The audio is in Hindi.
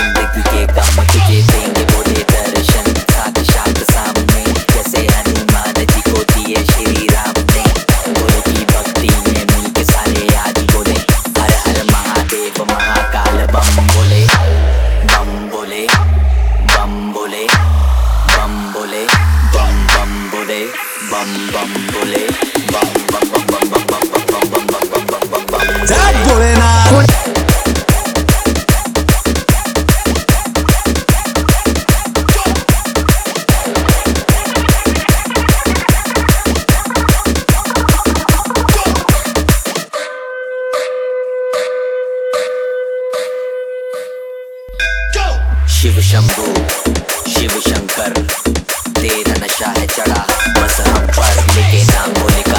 जिंदगी के गम तुझे देंगे बोले दर्शन, साक्षात सामने जैसे हनुमान जी को दिए श्री राम ने। गुरु की भक्ति में मिलके सारे आज बोले हर हर महादेव महाकाल बम बोले, बम बोले, बम बोले, बम बोले, बम बम बोले, बम बम बोले, बम बम बम बम बम बम बम बम बम बम बम बम जय भोलेनाथ। शिव शंभू शिव शंकर तेरा नशा है चढ़ा बस हम पर, लेके नाम भोले का